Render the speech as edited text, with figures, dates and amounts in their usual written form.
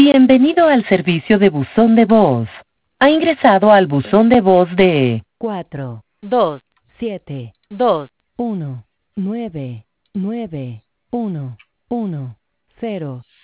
Bienvenido al servicio de buzón de voz. Ha ingresado al buzón de voz de 4 2 7 2 1 9 9 1 1 0